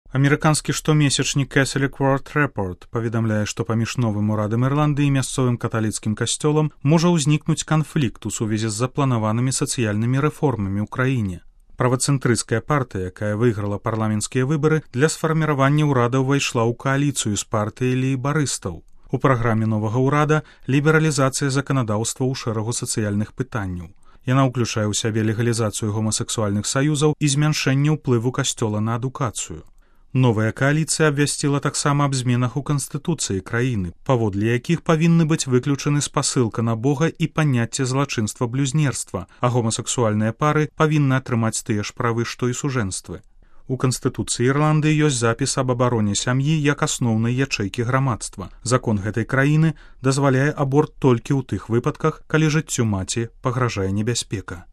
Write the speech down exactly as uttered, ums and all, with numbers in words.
Амерыканскі штомесячнік Catholic World Report паведамляе, што паміж новым урадам Ірландыі і мясцовым каталіцкім касцёлам можа ўзнікнуць канфлікт у сувязі з запланаванымі сацыяльнымі рэформамі ў краіне. Правацэнтрысцкая партыя, якая выйграла парламенцкія выбары, для сфарміравання ўрада ўвайшла ў кааліцыю з партыяй лейбарыстаў. У праграме новага ўрада лібералізацыя заканадаўства ў шэрагу сацыяльных пытанняў. Яна ўключае ў сябе легалізацыю гомасексуальных саюзаў і змяншэнне ўплыву касцёла на адукацыю. Новая кааліцыя абвясціла таксама аб зменах у канстытуцыі краіны, паводле якіх павінны быць выключаны спасылка на Бога і паняцце злачынства блюзнерства, а гомасексуальныя пары павінны атрымаць тыя ж правы, што і сужэнствы. У Канстытуцыі Ірландыі ёсць запіс аб абароне сям'і як асноўнай ячэйкі грамадства. Закон гэтай краіны дазваляе аборт толькі ў тых выпадках, калі жыццю маці пагражае небяспека.